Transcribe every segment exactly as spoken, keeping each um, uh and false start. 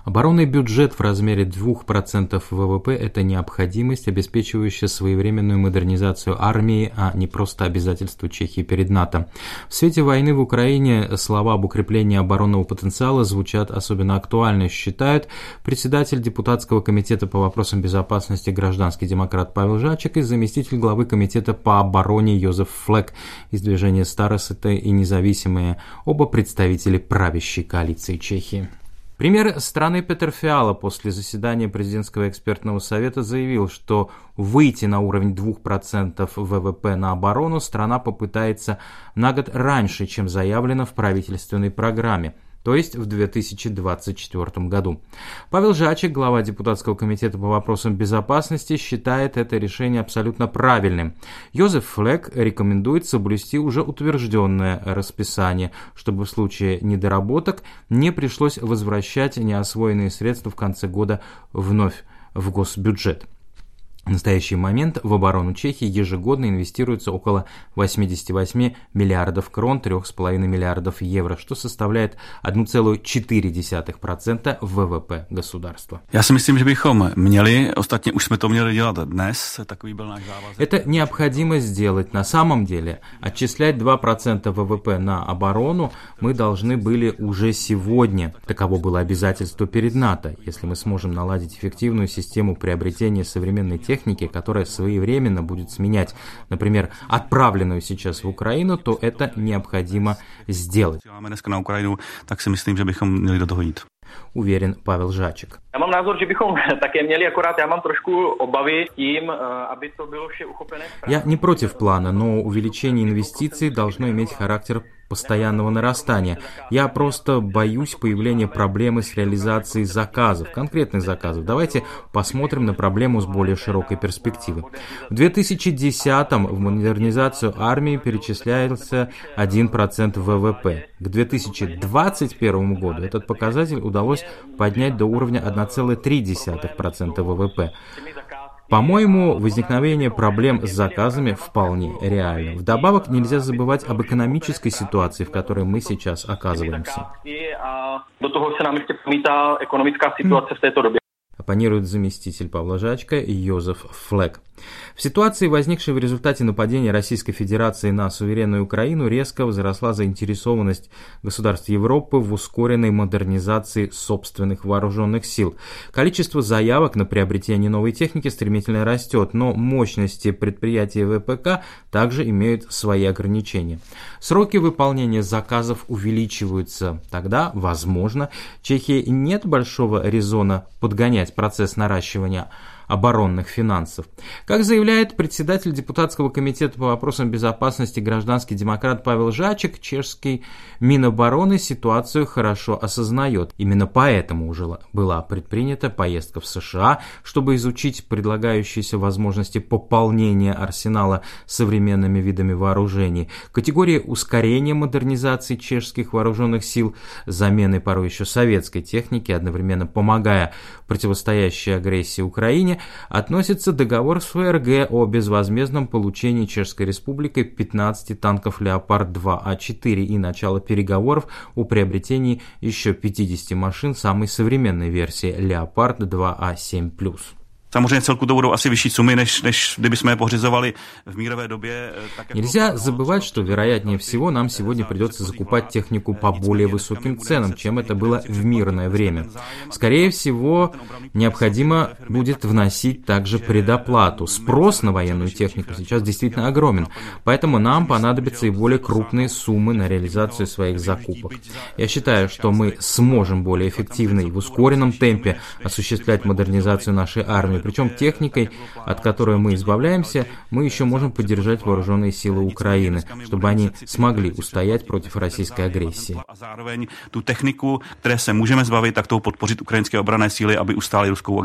Оборонный бюджет в размере двух процентов ВВП – это необходимость, обеспечивающая своевременную модернизацию армии, а не просто обязательство Чехии перед НАТО. В свете войны в Украине слова об укреплении оборонного потенциала звучат особенно актуально, считают председатель депутатского комитета по вопросам безопасности гражданский демократ Павел Жачек и заместитель главы комитета по обороне Йозеф Флек из движения «Старосты» и независимые, оба представители правящей коалиции Чехии. Премьер страны Петр Фиала после заседания президентского экспертного совета заявил, что выйти на уровень двух процентов ВВП на оборону страна попытается на год раньше, чем заявлено в правительственной программе, то есть в две тысячи двадцать четвёртом году. Павел Жачек, глава депутатского комитета по вопросам безопасности, считает это решение абсолютно правильным. Йозеф Флек рекомендует соблюсти уже утвержденное расписание, чтобы в случае недоработок не пришлось возвращать неосвоенные средства в конце года вновь в госбюджет. В настоящий момент в оборону Чехии ежегодно инвестируется около восемьдесят восемь миллиардов крон, три с половиной миллиардов евро, что составляет одна целая четыре десятых процента ВВП государства. Я si myslím, že bychom měli, ostatně už jsme to měli dělat dnes, takový byl náš závazek. Это необходимо сделать. На самом деле, отчислять два процента ВВП на оборону мы должны были уже сегодня. Таково было обязательство перед НАТО. Если мы сможем наладить эффективную систему приобретения современной техники, техники, которая своевременно будет сменять, например, отправленную сейчас в Украину, то это необходимо сделать. Уверен Павел Жачек. Já mám názor, že bychom také měli, akorát já mám trošku obavy tím, aby to bylo vše uchopené. Я не против плана, но увеличение инвестиций должно иметь характер постоянного нарастания. Я просто боюсь появления проблемы с реализацией заказов, конкретных заказов. Давайте посмотрим на проблему с более широкой перспективы. В две тысячи десятом в модернизацию армии перечислялся один процент ВВП. К две тысячи двадцать первому году этот показатель удалось поднять до уровня одна целая три десятых процента ВВП. По-моему, возникновение проблем с заказами вполне реально. Вдобавок, нельзя забывать об экономической ситуации, в которой мы сейчас оказываемся. Оппонирует заместитель Павла Жачка Йозеф Флек. В ситуации, возникшей в результате нападения Российской Федерации на суверенную Украину, резко возросла заинтересованность государств Европы в ускоренной модернизации собственных вооруженных сил. Количество заявок на приобретение новой техники стремительно растет, но мощности предприятий ВПК также имеют свои ограничения. Сроки выполнения заказов увеличиваются. Тогда, возможно, Чехии нет большого резона подгонять процесс наращивания оборонных финансов. Как заявляет председатель депутатского комитета по вопросам безопасности гражданский демократ Павел Жачек, чешский Минобороны ситуацию хорошо осознает. Именно поэтому уже была предпринята поездка в США, чтобы изучить предлагающиеся возможности пополнения арсенала современными видами вооружений. Категория ускорения модернизации чешских вооруженных сил, замены порой еще советской техники, одновременно помогая противостоящей агрессии Украине, относится договор с ФРГ о безвозмездном получении Чешской Республикой пятнадцати танков «Леопард два А четыре» и начало переговоров о приобретении еще пятидесяти машин самой современной версии «Леопард два А семь плюс». Samozřejmě celku to budou asi vyšší sumy, než, než kdybychom je pořizovali v mírové době. Нельзя забывать, что вероятнее всего нам сегодня придется закупать технику по более высоким ценам, чем это было в мирное время. Скорее всего, необходимо будет вносить также предоплату. Спрос на военную технику сейчас действительно огромен, поэтому нам понадобятся и более крупные суммы на реализацию своих закупок. Я считаю, что мы сможем более эффективно и в ускоренном темпе осуществлять модернизацию нашей армии. Причем техникой, от которой мы избавляемся, мы еще можем поддержать вооруженные силы Украины, чтобы они смогли устоять против российской агрессии. A zároveň tu techniku, které se můžeme zbavit, tak tou podpořit ukrajinské obranné síly, aby ustály ruskou agresi.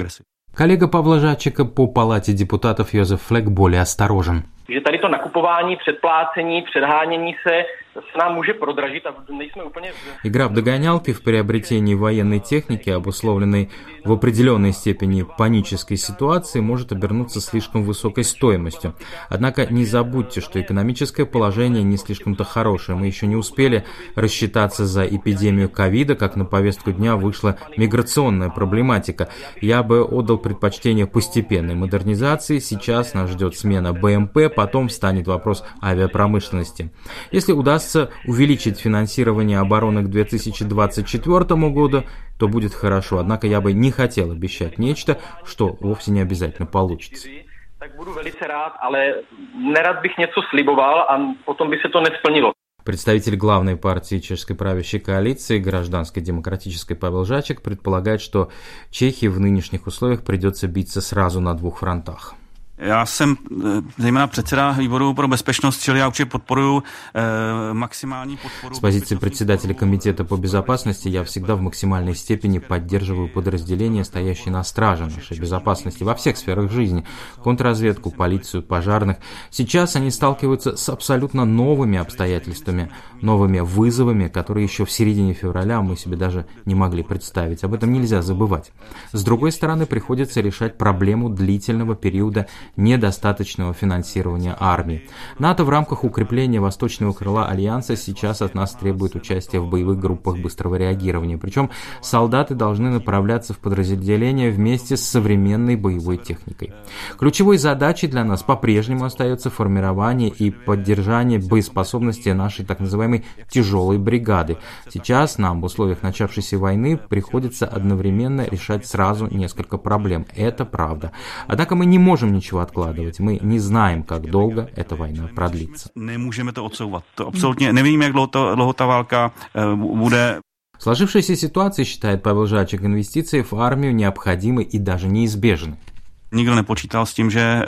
Коллега Павла Жадчика по Палате депутатов Йозеф Флек более осторожен. Že tady to nakupování, předplácení, předhánění se se nám může prodražit a nejsme úplně... Игра в догонялки в приобретении военной техники, обусловленной в определенной степени панической ситуации, может обернуться слишком высокой стоимостью. Однако не забудьте, что экономическое положение не слишком-то хорошее. Мы еще не успели рассчитаться за эпидемию ковида, как на повестку дня вышла миграционная проблематика. Я бы отдал предпочтение постепенной модернизации. Сейчас нас ждет смена БМП, потом встанет вопрос авиапромышленности. Если удастся увеличить финансирование обороны к две тысячи двадцать четвёртому году, то будет хорошо. Однако я бы не хотел обещать нечто, что вовсе не обязательно получится. Tak budu velice rád, ale nerad bych něco sliboval a potom by se to nesplnilo. Представитель главной партии чешской правящей коалиции, гражданской демократической Павел Жадчик, предполагает, что Чехии в нынешних условиях придется биться сразу на двух фронтах. Já jsem zejména předseda výboru pro bezpečnost, čili já určitě podporuji максимальную подпору. С позиции председателя комитета по безопасности я всегда в максимальной степени поддерживаю подразделения, стоящие на страже нашей безопасности во всех сферах жизни: контрразведку, полицию, пожарных. Сейчас они сталкиваются с абсолютно новыми обстоятельствами, новыми вызовами, которые еще в середине февраля мы себе даже не могли представить. Об этом нельзя забывать. С другой стороны, приходится решать проблему длительного периода недостаточного финансирования армии. НАТО в рамках укрепления восточного крыла Альянса сейчас от нас требует участия в боевых группах быстрого реагирования. Причем солдаты должны направляться в подразделения вместе с современной боевой техникой. Ключевой задачей для нас по-прежнему остается формирование и поддержание боеспособности нашей так называемой тяжелой бригады. Сейчас нам в условиях начавшейся войны приходится одновременно решать сразу несколько проблем. Это правда. Однако мы не можем ничего откладывать. Мы не знаем, как долго эта война продлится. Nemůžeme to odsouvat. To absolutně nevíme, jak dlouho, to, dlouho ta válka bude. В сложившейся ситуации, считает Павел Жадчик, инвестиции в армию необходимы и даже неизбежны. Никто не почитал с тем, že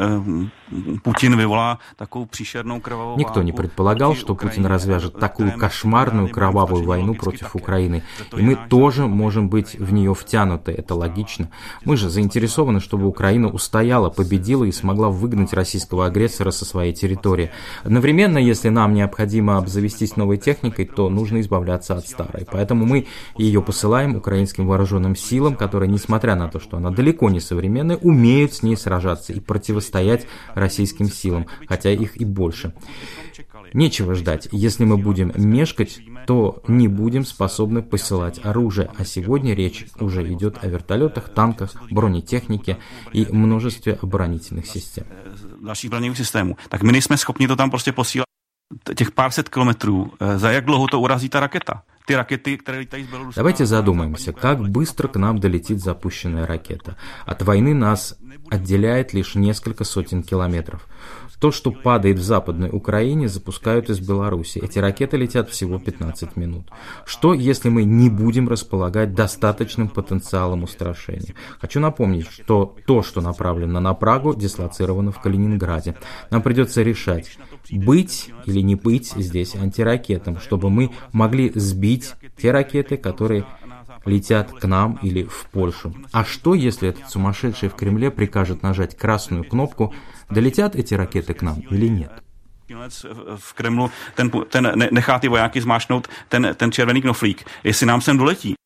Путин vyvolá takovou příšernou кровавую. Никто не предполагал, что Путин развяжет такую кошмарную кровавую войну против Украины. И мы тоже можем быть в нее втянуты, это логично. Мы же заинтересованы, чтобы Украина устояла, победила и смогла выгнать российского агрессора со своей территории. Одновременно, если нам необходимо обзавестись новой техникой, то нужно избавляться от старой. Поэтому мы ее посылаем украинским вооруженным силам, которые, несмотря на то, что она далеко не современная, умеют с ней сражаться и противостоять российским силам, хотя их и больше. Нечего ждать. Если мы будем мешкать, то не будем способны посылать оружие. А сегодня речь уже идет о вертолетах, танках, бронетехнике и множестве оборонительных систем. Dalších zbraňových systémů. Tak my nejsme schopni to tam prostě posílat těch pár set kilometrů. Za jak dlouho to urazí ta raketa? Ty rakety, které летают из Беларуси. Давайте задумаемся, как быстро к нам долетит запущенная ракета. От войны нас отделяет лишь несколько сотен километров. То, что падает в Западной Украине, запускают из Беларуси. Эти ракеты летят всего пятнадцать минут. Что, если мы не будем располагать достаточным потенциалом устрашения? Хочу напомнить, что то, что направлено на Прагу, дислоцировано в Калининграде. Нам придется решать, быть или не быть здесь антиракетом, чтобы мы могли сбить те ракеты, которые летят к нам или в Польшу. А что, если этот сумасшедший в Кремле прикажет нажать красную кнопку, долетят эти ракеты к нам или нет? V Kremlu ten, ten nechá ty vojáky zmáčknout ten, ten červený knoflík, jestli nám sem doletí.